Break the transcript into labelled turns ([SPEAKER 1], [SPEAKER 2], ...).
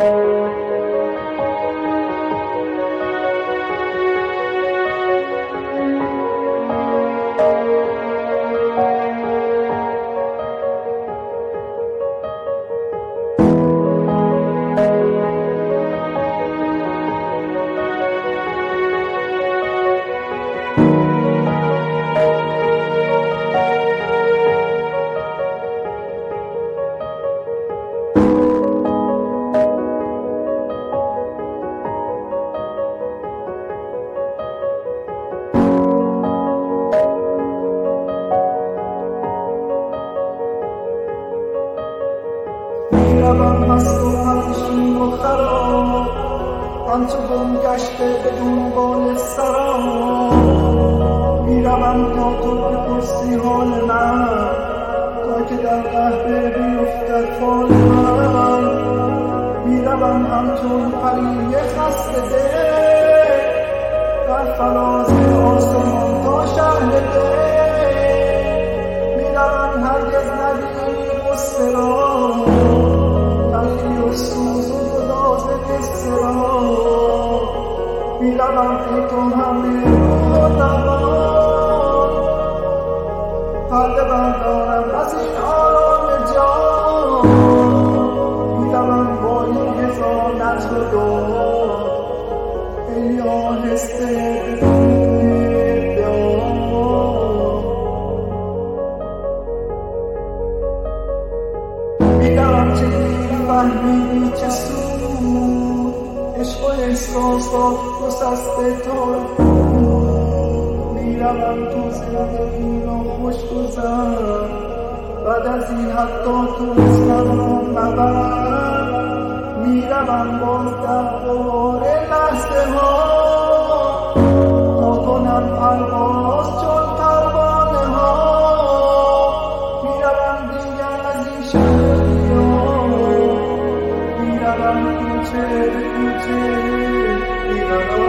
[SPEAKER 1] میروم مست و همچین و خراب، همچو گم گشته به دنبال سراب. میروم تا تو بپرسی حال من، تا که در قهر بیفتد فال من. میروم همچون پری خسته دل، در فراز آسمان تا شهر دل. میروم هرگز ندیدی غصه را، تلخی و سوز و گداز قصه را. میروم ای تو همه روح و روان، پرده بردارم از این آرام جان. میروم با این هزار نجم و دعا، ای آهسته میدارم چه فهمیدی چه سود، عشق و احساسات گسسته تا میروم تو زندگی را خوش گذر، بعد از این حتی تو اسمم را مبر. میروم باز در قرار لحظه ها، تا کنم پرواز چون پروانه ها. میروم دیگر از این شهر میروم کوچه به کوچه، میروم